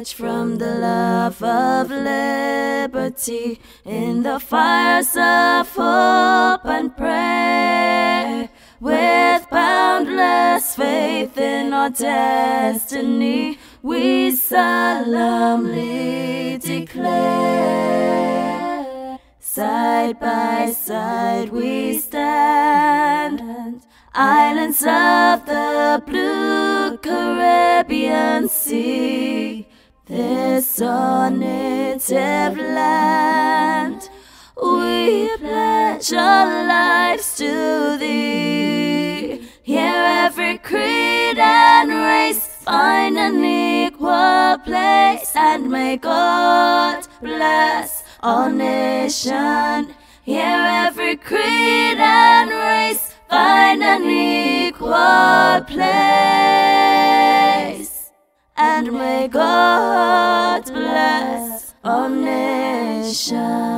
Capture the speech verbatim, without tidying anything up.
emerge from the love of liberty in the fires of hope and prayer, with boundless faith in our destiny, we solemnly declare. Side by side we stand, islands of the blue Caribbean Sea, this our native land. We pledge our lives to thee. Here every creed and race find an equal place, and may God bless all nation. Here every creed and race find an equal place, and may God bless all nations.